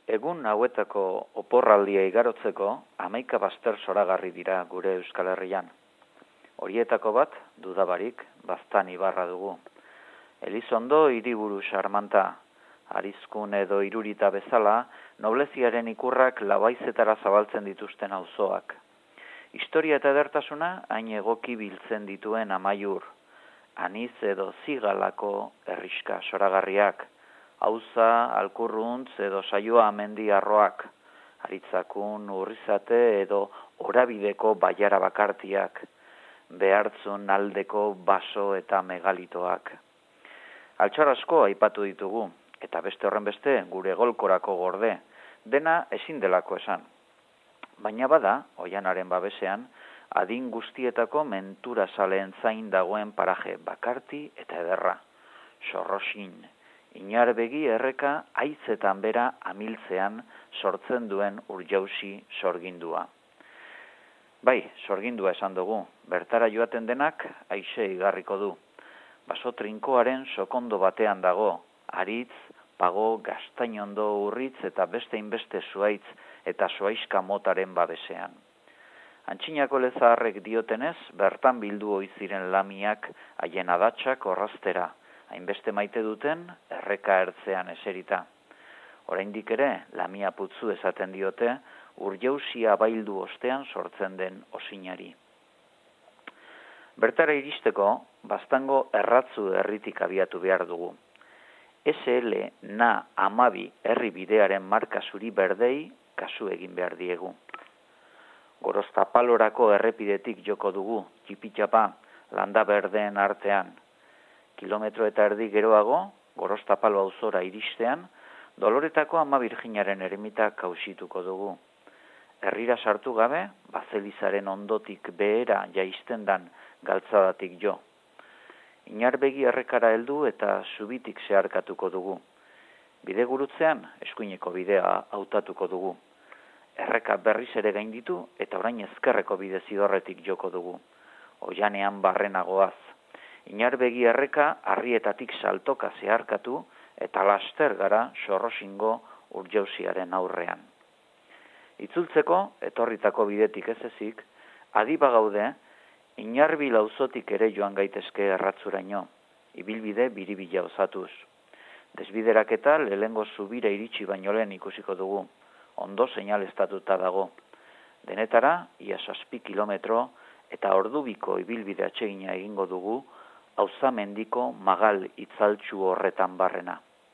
Egun hauetako oporraldia igarotzeko 11 bazter zoragarri dira gure Euskal Herrian. Horietako bat, dudabarik, Baztan ibarra dugu. Elizondo hiriburu xarmanta, Arizkun edo Irurita bezala, nobleziaren ikurrak labaizetara zabaltzen dituzten auzoak. Historia eta edertasuna hain egoki biltzen dituen Amaiur, Aniz edo Zigalako herriska zoragarriak, Auza, Alkurruntz edo Saioa mendi arroak, Aritzakun, Urrizate edo Orabideko baiara bakartiak, Behartzun aldeko baso eta megalitoak. Altxor asko aipatu ditugu, eta beste horren beste gure golkorako gorde, dena ezin delako esan. Baina bada, oianaren babesean, adin guztietako mentura zaleen zain dagoen paraje bakarti eta ederra, Sorrosin, Inarbegi erreka haitzetan bera amiltzean sortzen duen urjauzi sorgindua. Bai, sorgindua esan dugu, bertara joaten denak aixe igarriko du. Baso trinkoaren sokondo batean dago, Aritz, Pago, Gaztainondo, Urritz eta beste inbeste zuaitz eta zuaizka motaren babesean. Antxinako lezaharrek diotenez, bertan bildu ohi ziren lamiak haien adatsak orraztera, hainbeste maite duten erreka ertzean eserita. Oraindik ere, lamia putzu esaten diote, urjauzia baildu ostean sortzen den osinari. Bertara iristeko, Baztango erratzu herritik abiatu behar dugu. SL na 12 herri bidearen marka zuri berdei kasu egin behar diegu. Goroztapalorako errepidetik joko dugu, txipitxapa, landa berdeen artean. Kilometro eta erdi geroago, Goroztapalo auzora iristean, Doloretako Ama Birjinaren eremita kausituko dugu. Herrira sartu gabe, Bazelizaren ondotik behera jaisten dan galtzadatik jo. Inarbegi errekara heldu eta zubitik zeharkatuko dugu. Bidegurutzean, eskuineko bidea hautatuko dugu. Erreka berriz ere gainditu eta orain ezkerreko bide zidorretik joko dugu. Oianean barrenagoaz. Inarbegi erreka harrietatik saltoka zeharkatu eta laster gara Sorrosingo urjauziaren aurrean. Itzultzeko, etorritako bidetik ez ezik, adiba gaude, Inarbil auzotik ere joan gaitezke erratzuraino, ibilbide biribila osatuz. Desbideraketa lehengo zubira iritsi baino lehen ikusiko dugu, ondo seinaleztatuta dago. Denetara, ia 7 kilometro eta ordubiko ibilbide atsegina egingo dugu, Auzamendiko magal itzaltsu horretan barrena.